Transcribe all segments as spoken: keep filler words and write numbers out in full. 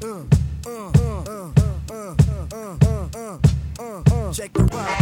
Check the rock.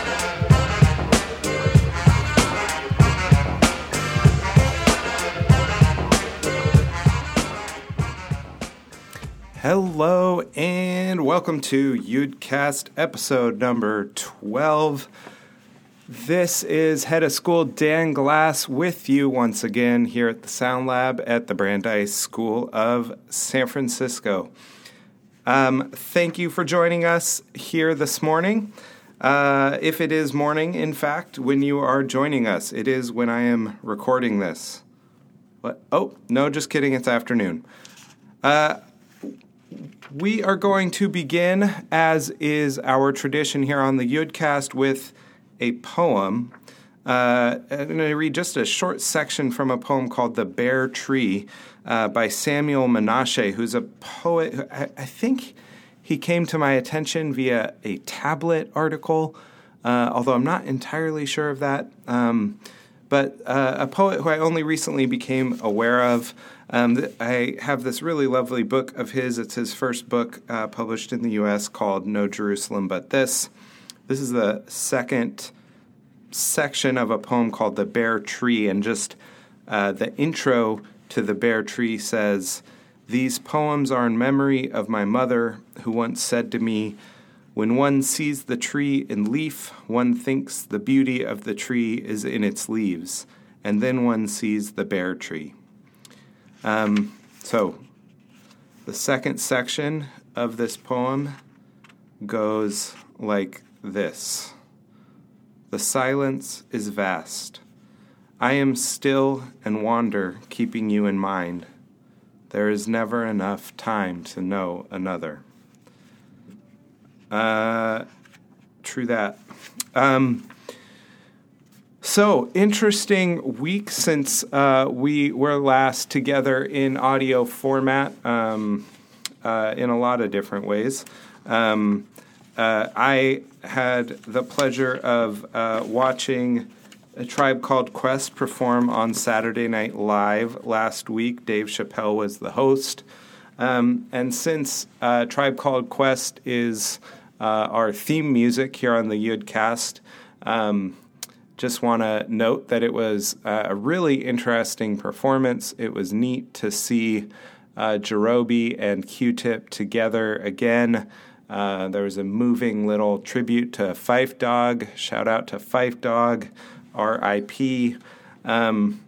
Hello and welcome to Udcast episode number twelve. This is Head of School Dan Glass with you once again here at the Sound Lab at the Brandeis School of San Francisco. Um, thank you for joining us here this morning. Uh, if it is morning, in fact, when you are joining us, it is when I am recording this. What? Oh, no, just kidding. It's afternoon. Uh, we are going to begin, as is our tradition here on the Udcast, with a poem. Uh, I'm going to read just a short section from a poem called The Bare Tree uh, by Samuel Menashe, who's a poet. Who I, I think he came to my attention via a tablet article, uh, although I'm not entirely sure of that. Um, but uh, a poet who I only recently became aware of. Um, th- I have this really lovely book of his. It's his first book uh, published in the U S called No Jerusalem But This. This is the second section of a poem called The Bare Tree, and just uh, the intro to The Bare Tree says, "These poems are in memory of my mother, who once said to me, when one sees the tree in leaf, one thinks the beauty of the tree is in its leaves, and then one sees the bare tree." Um, so, the second section of this poem goes like this. The silence is vast. I am still and wander, keeping you in mind. There is never enough time to know another. Uh, true that. Um, so, interesting week since uh, we were last together in audio format um, uh, in a lot of different ways. Um, uh, I had the pleasure of uh, watching A Tribe Called Quest perform on Saturday Night Live last week. Dave Chappelle was the host. Um, and since uh, Tribe Called Quest is uh, our theme music here on the Udcast, um, just want to note that it was uh, a really interesting performance. It was neat to see uh, Jerobi and Q-Tip together again. Uh, there was a moving little tribute to Phife Dawg. Shout out to Phife Dawg, R I P Um,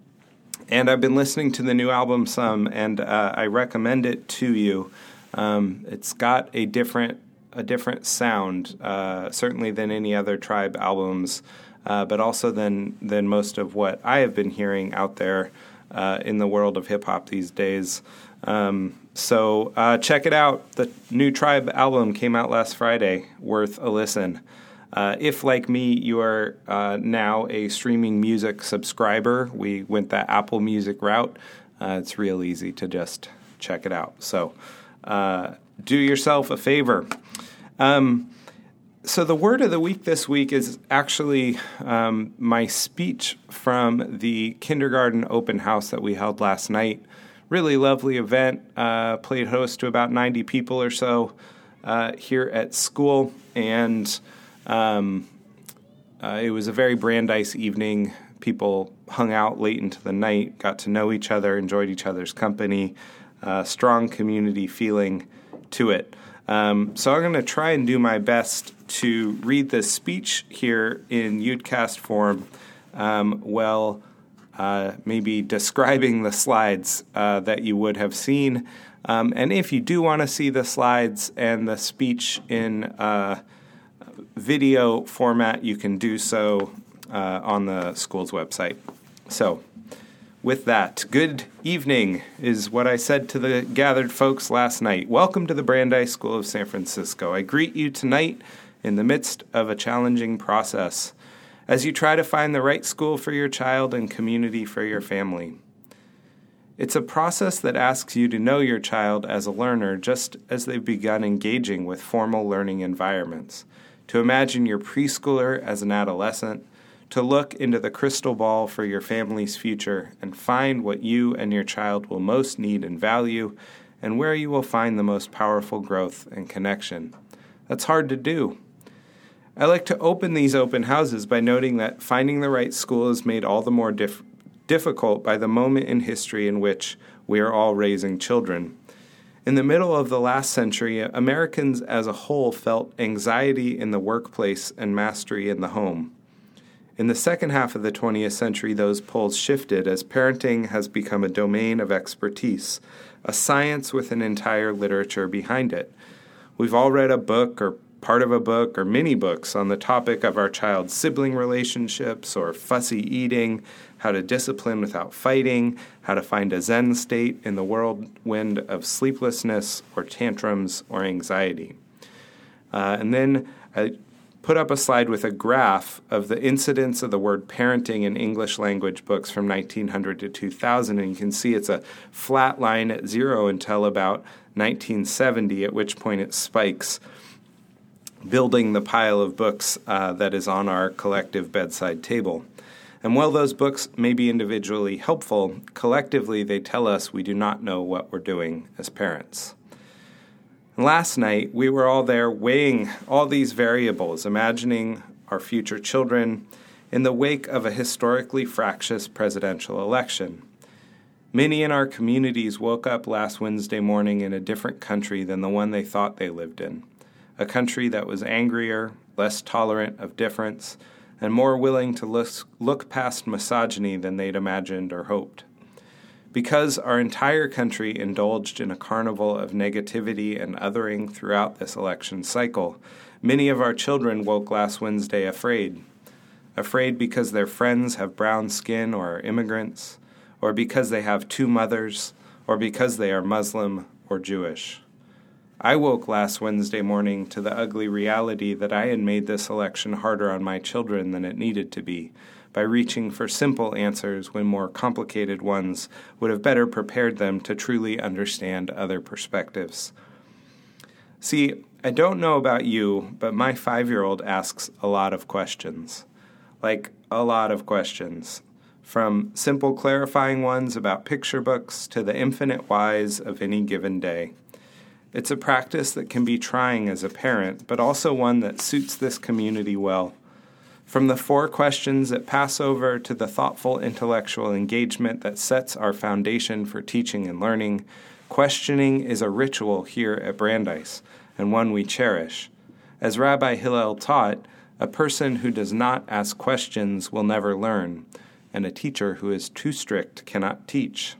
and I've been listening to the new album some, and uh, I recommend it to you. Um, it's got a different a different sound, uh, certainly than any other Tribe albums, uh, but also than than most of what I have been hearing out there uh, in the world of hip hop these days. Um, so uh, check it out. The new Tribe album came out last Friday. Worth a listen. Uh, if, like me, you are uh, now a streaming music subscriber, we went that Apple Music route. Uh, it's real easy to just check it out. So uh, do yourself a favor. Um, so the word of the week this week is actually um, my speech from the kindergarten open house that we held last night. Really lovely event. Uh, played host to about ninety people or so uh, here at school, and um, uh, it was a very Brandeis evening. People hung out late into the night, got to know each other, enjoyed each other's company. Uh, strong community feeling to it. Um, so I'm going to try and do my best to read this speech here in Udcast form, um, well. Uh, maybe describing the slides uh, that you would have seen. Um, and if you do want to see the slides and the speech in uh, video format, you can do so uh, on the school's website. So with that, good evening is what I said to the gathered folks last night. Welcome to the Brandeis School of San Francisco. I greet you tonight in the midst of a challenging process, as you try to find the right school for your child and community for your family. It's a process that asks you to know your child as a learner just as they've begun engaging with formal learning environments, to imagine your preschooler as an adolescent, to look into the crystal ball for your family's future and find what you and your child will most need and value, and where you will find the most powerful growth and connection. That's hard to do. I like to open these open houses by noting that finding the right school is made all the more dif- difficult by the moment in history in which we are all raising children. In the middle of the last century, Americans as a whole felt anxiety in the workplace and mastery in the home. In the second half of the twentieth century, those poles shifted as parenting has become a domain of expertise, a science with an entire literature behind it. We've all read a book or part of a book or many books on the topic of our child's sibling relationships or fussy eating, how to discipline without fighting, how to find a Zen state in the whirlwind of sleeplessness or tantrums or anxiety. Uh, and then I put up a slide with a graph of the incidence of the word parenting in English language books from nineteen hundred to two thousand, and you can see it's a flat line at zero until about nineteen seventy, at which point it spikes, building the pile of books uh, that is on our collective bedside table. And while those books may be individually helpful, collectively they tell us we do not know what we're doing as parents. And last night, we were all there weighing all these variables, imagining our future children in the wake of a historically fractious presidential election. Many in our communities woke up last Wednesday morning in a different country than the one they thought they lived in. A country that was angrier, less tolerant of difference, and more willing to look, look past misogyny than they'd imagined or hoped. Because our entire country indulged in a carnival of negativity and othering throughout this election cycle, many of our children woke last Wednesday afraid. Afraid because their friends have brown skin or are immigrants, or because they have two mothers, or because they are Muslim or Jewish. I woke last Wednesday morning to the ugly reality that I had made this election harder on my children than it needed to be, by reaching for simple answers when more complicated ones would have better prepared them to truly understand other perspectives. See, I don't know about you, but my five-year-old asks a lot of questions. Like, a lot of questions. From simple clarifying ones about picture books to the infinite whys of any given day. It's a practice that can be trying as a parent, but also one that suits this community well. From the four questions at Passover to the thoughtful intellectual engagement that sets our foundation for teaching and learning, questioning is a ritual here at Brandeis, and one we cherish. As Rabbi Hillel taught, a person who does not ask questions will never learn, and a teacher who is too strict cannot teach.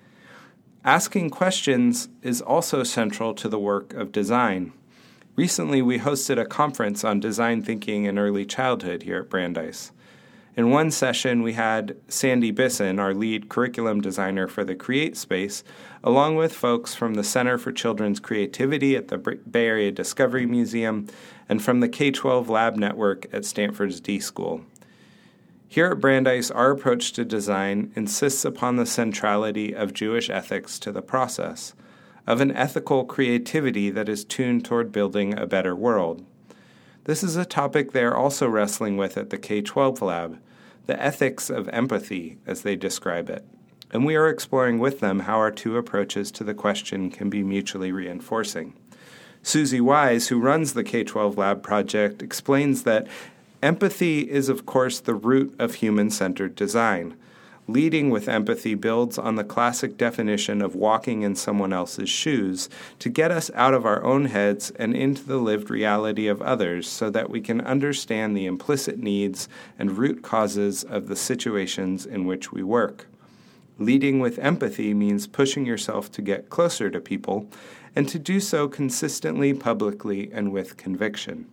Asking questions is also central to the work of design. Recently, we hosted a conference on design thinking in early childhood here at Brandeis. In one session, we had Sandy Bisson, our lead curriculum designer for the Create Space, along with folks from the Center for Children's Creativity at the Bay Area Discovery Museum and from the K twelve Lab Network at Stanford's D School. Here at Brandeis, our approach to design insists upon the centrality of Jewish ethics to the process, of an ethical creativity that is tuned toward building a better world. This is a topic they are also wrestling with at the K twelve Lab, the ethics of empathy, as they describe it. And we are exploring with them how our two approaches to the question can be mutually reinforcing. Susie Wise, who runs the K twelve Lab project, explains that empathy is, of course, the root of human-centered design. Leading with empathy builds on the classic definition of walking in someone else's shoes to get us out of our own heads and into the lived reality of others so that we can understand the implicit needs and root causes of the situations in which we work. Leading with empathy means pushing yourself to get closer to people and to do so consistently, publicly, and with conviction.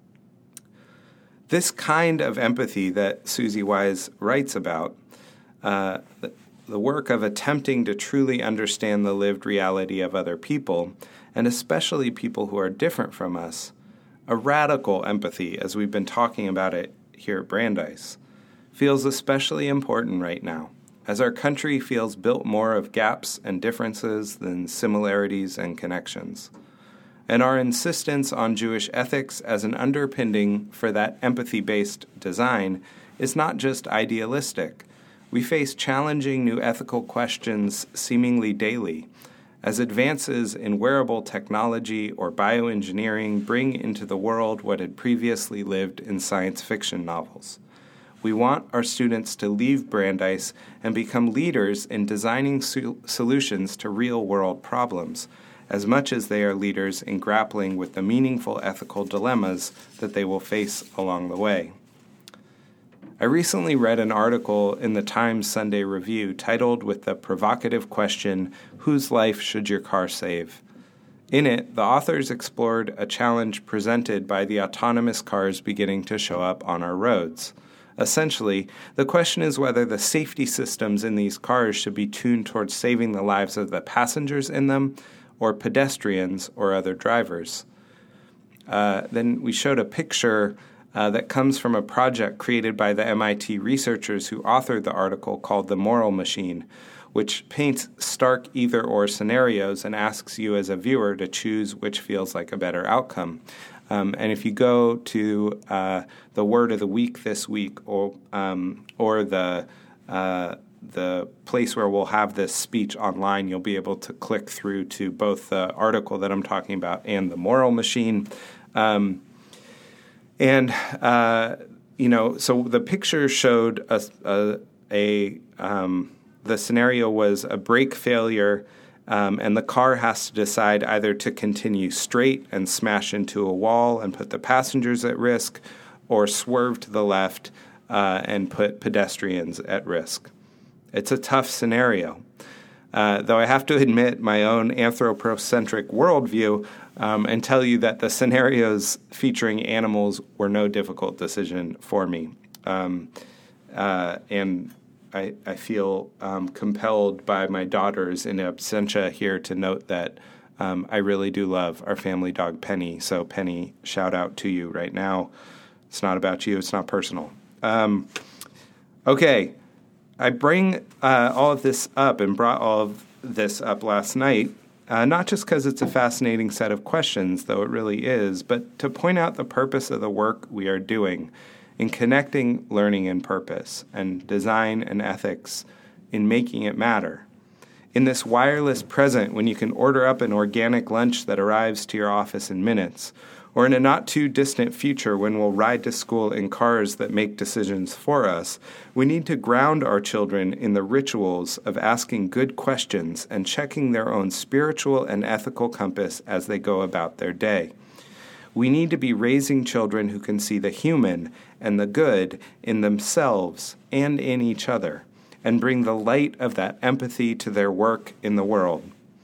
This kind of empathy that Susie Wise writes about, Uh, the, the work of attempting to truly understand the lived reality of other people, and especially people who are different from us, a radical empathy, as we've been talking about it here at Brandeis, feels especially important right now, as our country feels built more of gaps and differences than similarities and connections. And our insistence on Jewish ethics as an underpinning for that empathy-based design is not just idealistic. We face challenging new ethical questions seemingly daily, as advances in wearable technology or bioengineering bring into the world what had previously lived in science fiction novels. We want our students to leave Brandeis and become leaders in designing su- solutions to real-world problems, as much as they are leaders in grappling with the meaningful ethical dilemmas that they will face along the way. I recently read an article in the Times Sunday Review titled with the provocative question, "Whose life should your car save?" In it, the authors explored a challenge presented by the autonomous cars beginning to show up on our roads. Essentially, the question is whether the safety systems in these cars should be tuned towards saving the lives of the passengers in them or pedestrians or other drivers. Uh, then we showed a picture Uh, that comes from a project created by the M I T researchers who authored the article called The Moral Machine, which paints stark either-or scenarios and asks you as a viewer to choose which feels like a better outcome. Um, and if you go to uh, the Word of the Week this week, or um, or the uh, the place where we'll have this speech online, you'll be able to click through to both the article that I'm talking about and The Moral Machine. Um, And, uh, you know, so the picture showed a, a, a um, the scenario was a brake failure, um, and the car has to decide either to continue straight and smash into a wall and put the passengers at risk, or swerve to the left uh, and put pedestrians at risk. It's a tough scenario. Uh, though I have to admit my own anthropocentric worldview um, and tell you that the scenarios featuring animals were no difficult decision for me. Um, uh, and I, I feel um, compelled by my daughters in absentia here to note that um, I really do love our family dog, Penny. So, Penny, shout out to you right now. It's not about you. It's not personal. Um, okay. I bring uh, all of this up and brought all of this up last night, uh, not just because it's a fascinating set of questions, though it really is, but to point out the purpose of the work we are doing in connecting learning and purpose and design and ethics in making it matter. In this wireless present, when you can order up an organic lunch that arrives to your office in minutes, or in a not-too-distant future when we'll ride to school in cars that make decisions for us, we need to ground our children in the rituals of asking good questions and checking their own spiritual and ethical compass as they go about their day. We need to be raising children who can see the human and the good in themselves and in each other, and bring the light of that empathy to their work in the world.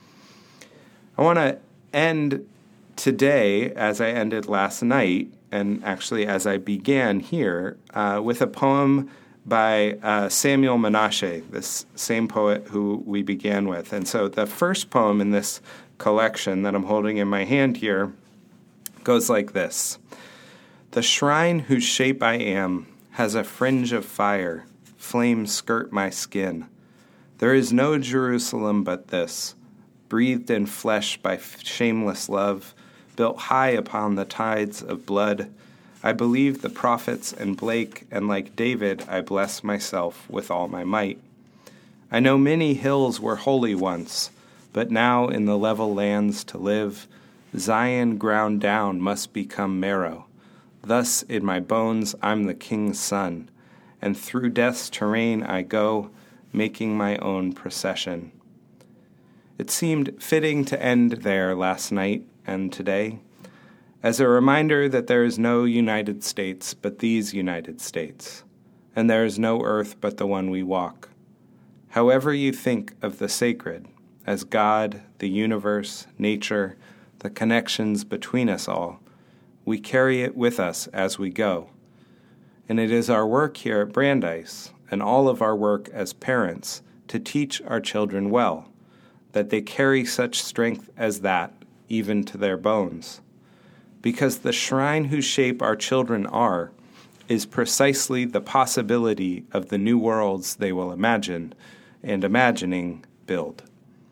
I want to end today, as I ended last night, and actually as I began here, uh, with a poem by uh, Samuel Menashe, this same poet who we began with. And so the first poem in this collection that I'm holding in my hand here goes like this. The shrine whose shape I am has a fringe of fire, flames skirt my skin. There is no Jerusalem but this, breathed in flesh by shameless love, built high upon the tides of blood. I believe the prophets and Blake, and like David, I bless myself with all my might. I know many hills were holy once, but now in the level lands to live, Zion ground down must become marrow. Thus in my bones I'm the king's son, and through death's terrain I go, making my own procession. It seemed fitting to end there last night and today, as a reminder that there is no United States but these United States, and there is no earth but the one we walk. However you think of the sacred, as God, the universe, nature, the connections between us all, we carry it with us as we go. And it is our work here at Brandeis, and all of our work as parents, to teach our children well, that they carry such strength as that, even to their bones. Because the shrine whose shape our children are is precisely the possibility of the new worlds they will imagine, and imagining, build.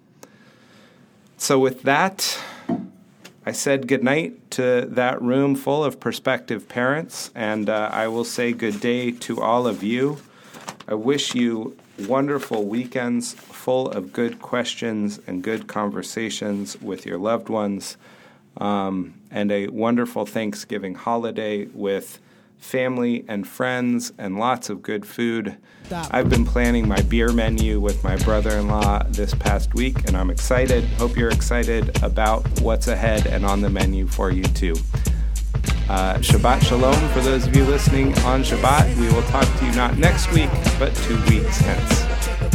So with that, I said goodnight to that room full of prospective parents, and uh, I will say good day to all of you. I wish you wonderful weekends full of good questions and good conversations with your loved ones, um, and a wonderful Thanksgiving holiday with family and friends and lots of good food. Stop. I've been planning my beer menu with my brother-in-law this past week, and I'm excited. Hope you're excited about what's ahead and on the menu for you too. Uh, Shabbat Shalom for those of you listening on Shabbat. We will talk to you not next week, but two weeks hence.